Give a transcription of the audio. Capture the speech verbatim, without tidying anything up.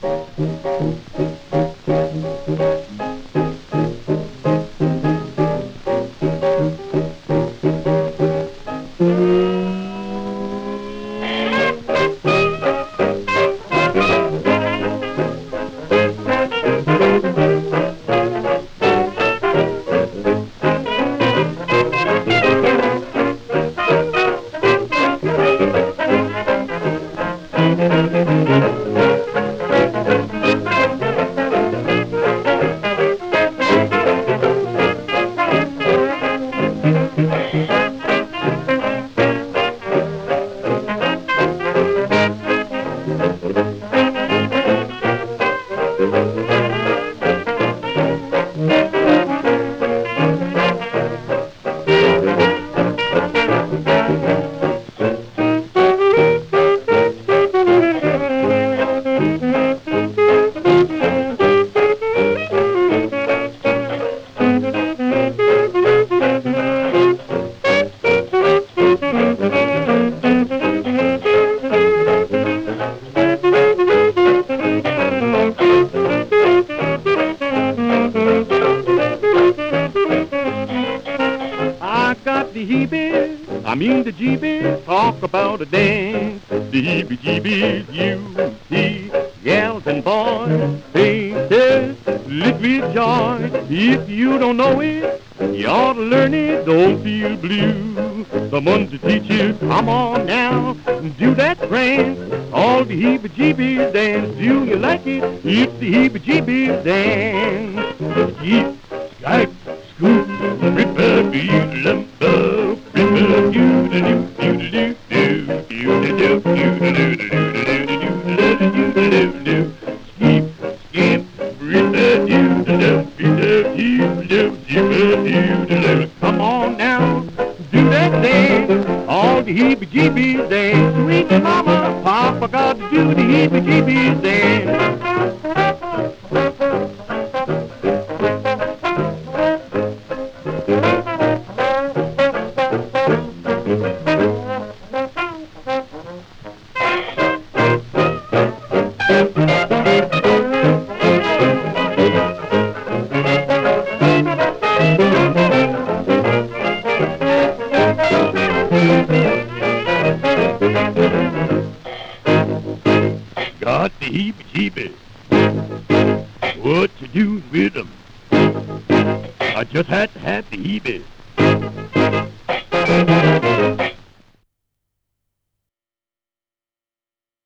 I got the heebies, I mean the jeebies, talk about a dance. The heebie-jeebies, you see, gals and boys, faces lit with joy. If you don't know it, you ought to learn it, don't feel blue. Someone to teach you, come on now, do that prance. All the heebie-jeebies dance, do you like it? It's the heebie-jeebies dance. Jeep, Skype, Scoop, Ripper, Beat, Lumber, Ripper, you-da-doo, you-da-doo, do, you-da-doo, you-da-doo, Skeep, Skimp, Ripper, you-da-doo, you-da-doo, you-da-doo, you-da-doo. Come on now, do that dance. All the heebie-jeebies dance. Sweet mama, papa got to do the heebie-jeebies dance. Got the heebie-jeebies. What to do with them? I just had to have the heebies.